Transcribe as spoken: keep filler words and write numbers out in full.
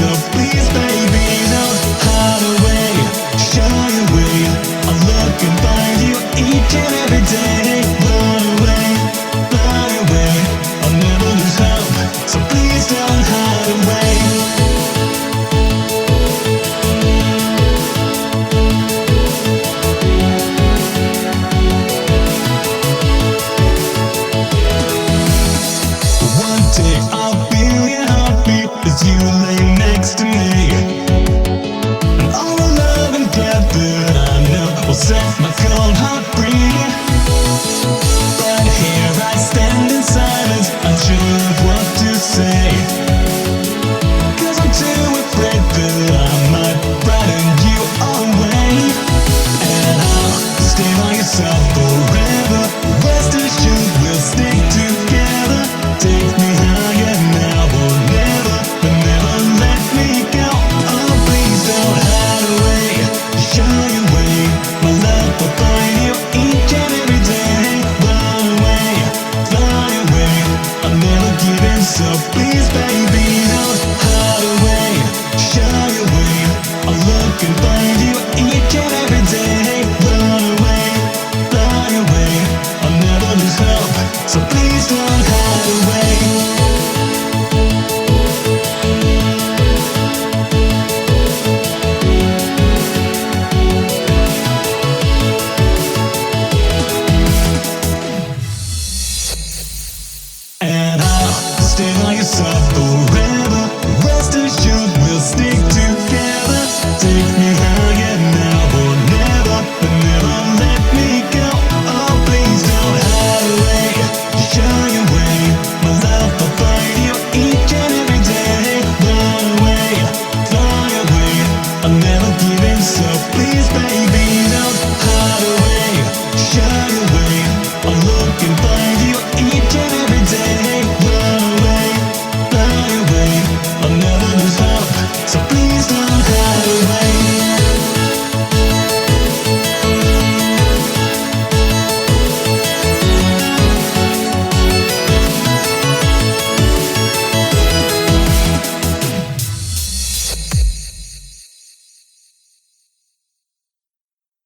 So please, baby, don't hide away. Shy away. I'll look and find you each and every day. Run away, fly away. I'll never lose hope. So please don't hide away. One day I'll feel your heartbeat as you lay next to me. And all the love and care that I know will set my